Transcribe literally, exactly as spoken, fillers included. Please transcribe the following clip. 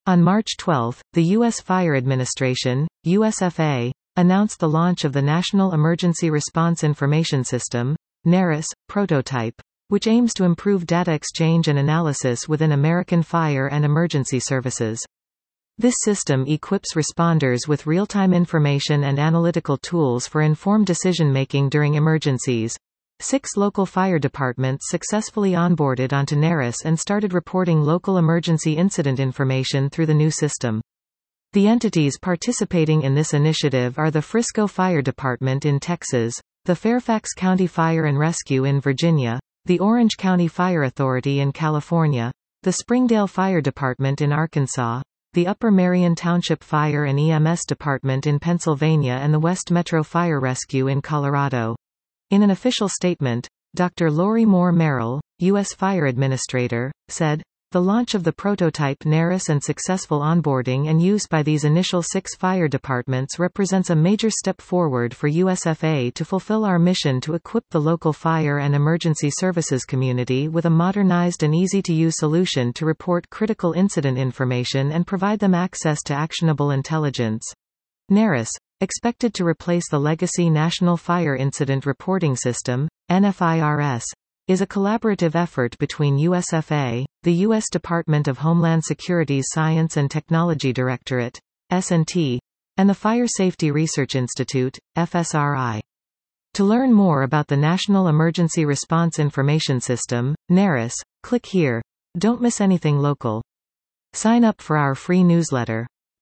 On March twelfth, the U S Fire Administration, U S F A, announced the launch of the National Emergency Response Information System, NERIS, prototype, which aims to improve data exchange and analysis within American fire and emergency services. This system equips responders with real-time information and analytical tools for informed decision-making during emergencies. Six local fire departments successfully onboarded onto NERIS and started reporting local emergency incident information through the new system. The entities participating in this initiative are the Frisco Fire Department in Texas, the Fairfax County Fire and Rescue in Virginia, the Orange County Fire Authority in California, the Springdale Fire Department in Arkansas, the Upper Marion Township Fire and E M S Department in Pennsylvania, and the West Metro Fire Rescue in Colorado. In an official statement, Doctor Lori Moore Merrill, U S Fire Administrator, said, "The launch of the prototype NERIS and successful onboarding and use by these initial six fire departments represents a major step forward for U S F A to fulfill our mission to equip the local fire and emergency services community with a modernized and easy-to-use solution to report critical incident information and provide them access to actionable intelligence." NERIS, expected to replace the legacy National Fire Incident Reporting System, N F I R S, is a collaborative effort between U S F A, the U S Department of Homeland Security's Science and Technology Directorate, S and T, and the Fire Safety Research Institute, F S R I. To learn more about the National Emergency Response Information System, NERIS, click here. Don't miss anything local. Sign up for our free newsletter.